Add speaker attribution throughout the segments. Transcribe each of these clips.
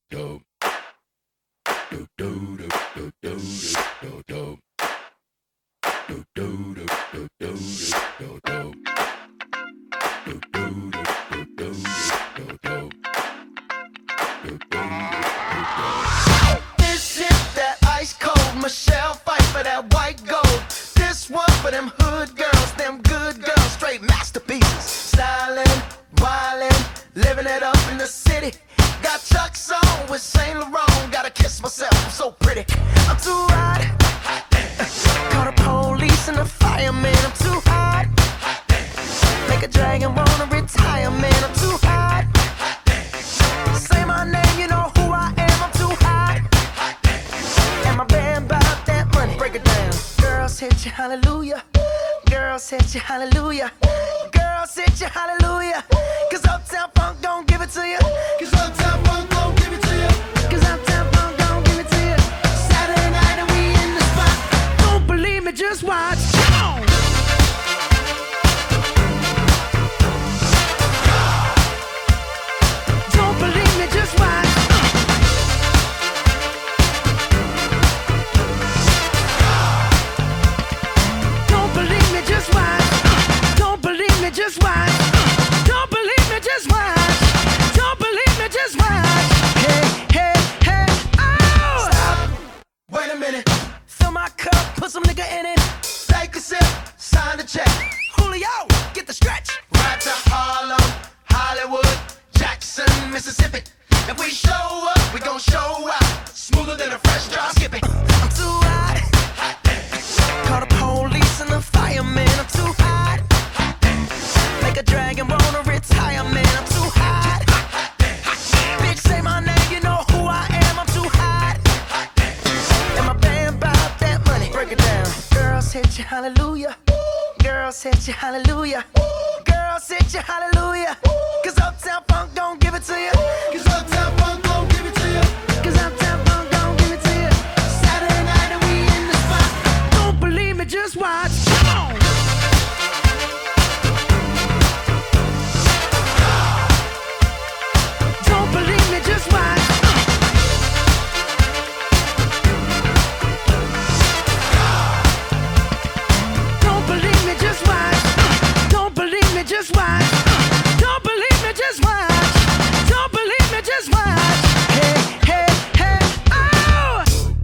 Speaker 1: This is that ice cold Michelle fight for that white gold. This one for them hood girls, them good girls, straight masterpieces. Stylin', wildin', living it up in the city. Got Chuck's on with Saint Laurent. Gotta kiss myself, I'm so pretty. I'm too hot. Call the police and the fireman. I'm too hot. Make a dragon wanna retire, man. I'm too hot. Say my name, you know who I am. I'm too hot. And my band bout that money. Break it down. Girls hit you, hallelujah. Girls hit you, hallelujah. Girls hit you, hallelujah. Cause Uptown Funk don't give it to you. Cause Uptown Funk don't give it to you. Cause Uptown Funk don't give it to you. Saturday night and we in the spot. Don't believe me, just watch. Come on. Don't believe me, just watch. Don't believe me, just watch. Don't believe me, just watch. Don't believe me, just watch. Don't believe me, just watch. Hey, hey, hey, oh! Stop. Wait a minute. Fill my cup, put some nigga in it. Take a sip, sign the check. Julio, get the stretch. Right to Harlem, Hollywood, Jackson, Mississippi. If we show up, we gon' show out. Smoother than a fresh drop skipping. I'm too hot. Call the police and the fireman. I'm too hot. Make a dragon wanna retire, man. I'm too hot. Bitch, say my name, you know who I am. I'm too hot. And my band bout that money. Break it down. Girls hit you, hallelujah. Girls hit you, hallelujah. Girls hit you, hallelujah. Cause Uptown Funk don't give it to you. Cause Uptown Funk don't give it to you. Cause Uptown Funk don't give it to you. Saturday night and we in the spot. Don't believe me, just watch. Come on. Don't believe me, just watch. Don't believe me, just watch. Don't believe me, just watch. Don't believe me, just watch. Don't believe me, just watch. Hey, hey, hey, oh!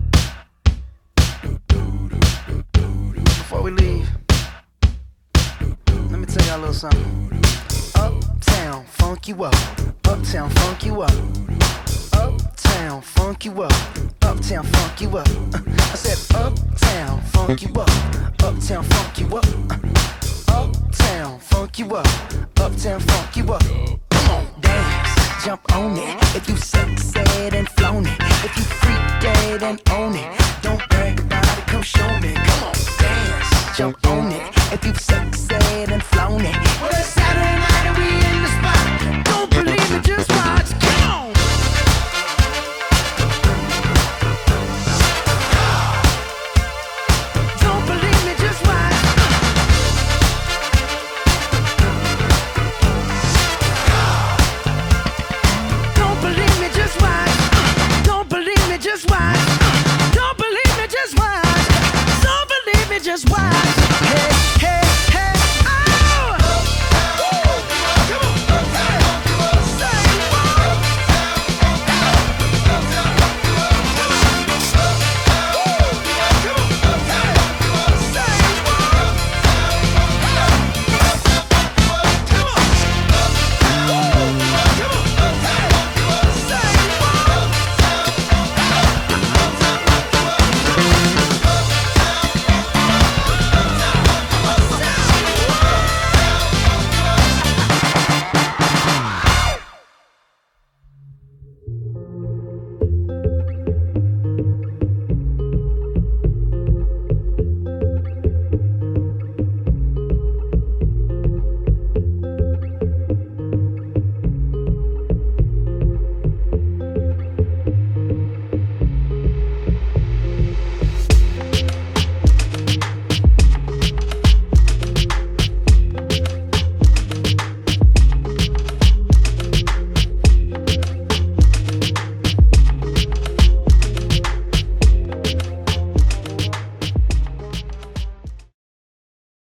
Speaker 1: Before we leave, let me tell y'all a little something. Uptown, funk you up. Uptown, funk you up. Uptown, funk you up. Uptown, funk you up. I said uptown, funk you up. Uptown, funk you up. Uptown, funk you up. Uptown, funk you up. Come on, dance, jump on it. If you sexed and flown it. If you freak dead and own it. Don't brag about it, come show me. Come on, dance, jump on it. If you sexed and flown it. Well, it's Saturday night.